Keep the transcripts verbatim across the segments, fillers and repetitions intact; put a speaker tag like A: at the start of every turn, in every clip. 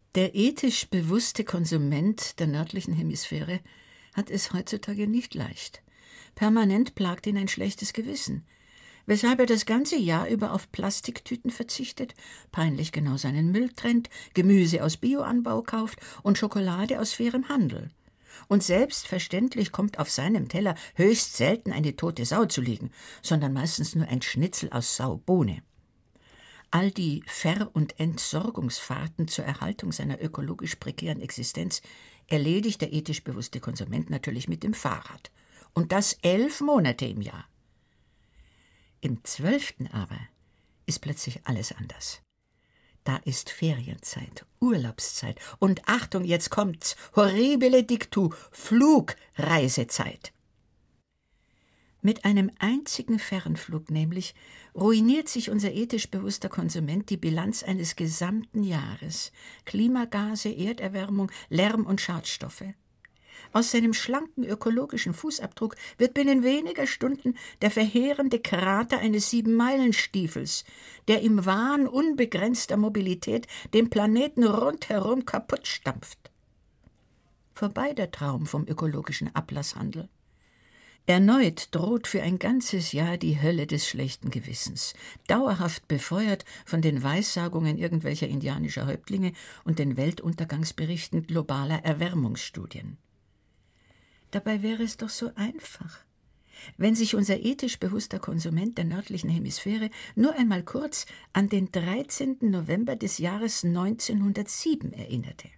A: Der ethisch bewusste Konsument der nördlichen Hemisphäre hat es heutzutage nicht leicht. Permanent plagt ihn ein schlechtes Gewissen, weshalb er das ganze Jahr über auf Plastiktüten verzichtet, peinlich genau seinen Müll trennt, Gemüse aus Bioanbau kauft und Schokolade aus fairem Handel. Und selbstverständlich kommt auf seinem Teller höchst selten eine tote Sau zu liegen, sondern meistens nur ein Schnitzel aus Saubohne. All die Ver- und Entsorgungsfahrten zur Erhaltung seiner ökologisch prekären Existenz erledigt der ethisch bewusste Konsument natürlich mit dem Fahrrad. Und das elf Monate im Jahr. Im zwölften aber ist plötzlich alles anders. Da ist Ferienzeit, Urlaubszeit und Achtung, jetzt kommt's, horribile dictu, Flugreisezeit. Mit einem einzigen Fernflug nämlich ruiniert sich unser ethisch bewusster Konsument die Bilanz eines gesamten Jahres. Klimagase, Erderwärmung, Lärm und Schadstoffe. Aus seinem schlanken ökologischen Fußabdruck wird binnen weniger Stunden der verheerende Krater eines Sieben-Meilen-Stiefels, der im Wahn unbegrenzter Mobilität den Planeten rundherum kaputt stampft. Vorbei der Traum vom ökologischen Ablasshandel. Erneut droht für ein ganzes Jahr die Hölle des schlechten Gewissens, dauerhaft befeuert von den Weissagungen irgendwelcher indianischer Häuptlinge und den Weltuntergangsberichten globaler Erwärmungsstudien. Dabei wäre es doch so einfach, wenn sich unser ethisch bewusster Konsument der nördlichen Hemisphäre nur einmal kurz an den dreizehnten November des Jahres neunzehnhundertsieben erinnerte.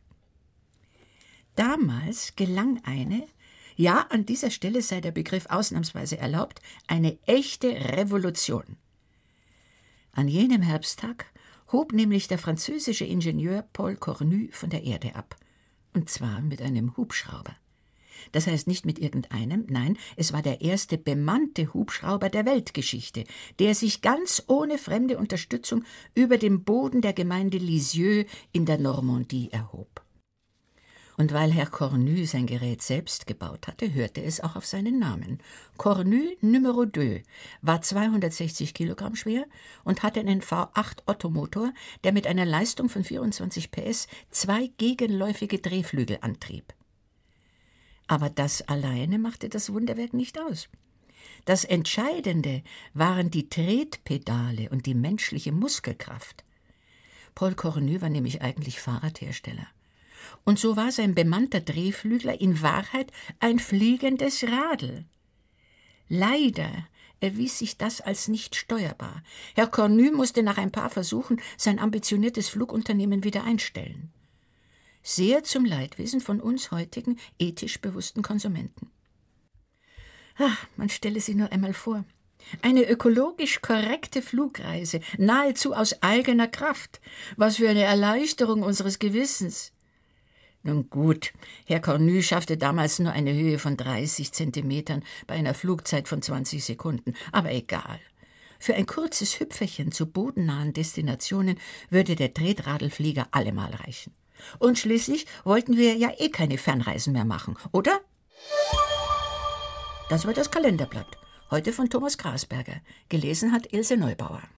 A: Damals gelang eine, ja, an dieser Stelle sei der Begriff ausnahmsweise erlaubt, eine echte Revolution. An jenem Herbsttag hob nämlich der französische Ingenieur Paul Cornu von der Erde ab, und zwar mit einem Hubschrauber. Das heißt nicht mit irgendeinem, nein, es war der erste bemannte Hubschrauber der Weltgeschichte, der sich ganz ohne fremde Unterstützung über dem Boden der Gemeinde Lisieux in der Normandie erhob. Und weil Herr Cornu sein Gerät selbst gebaut hatte, hörte es auch auf seinen Namen. Cornu Numero zwei war zweihundertsechzig Kilogramm schwer und hatte einen V acht Ottomotor, der mit einer Leistung von vierundzwanzig P S zwei gegenläufige Drehflügel antrieb. Aber das alleine machte das Wunderwerk nicht aus. Das Entscheidende waren die Tretpedale und die menschliche Muskelkraft. Paul Cornu war nämlich eigentlich Fahrradhersteller. Und so war sein bemannter Drehflügler in Wahrheit ein fliegendes Radl. Leider erwies sich das als nicht steuerbar. Herr Cornu musste nach ein paar Versuchen sein ambitioniertes Flugunternehmen wieder einstellen. Sehr zum Leidwesen von uns heutigen ethisch bewussten Konsumenten. Ach, man stelle sich nur einmal vor. Eine ökologisch korrekte Flugreise, nahezu aus eigener Kraft. Was für eine Erleichterung unseres Gewissens. Nun gut, Herr Cornu schaffte damals nur eine Höhe von dreißig Zentimetern bei einer Flugzeit von zwanzig Sekunden, aber egal. Für ein kurzes Hüpferchen zu bodennahen Destinationen würde der Tretradelflieger allemal reichen. Und schließlich wollten wir ja eh keine Fernreisen mehr machen, oder? Das war das Kalenderblatt. Heute von Thomas Grasberger. Gelesen hat Ilse Neubauer.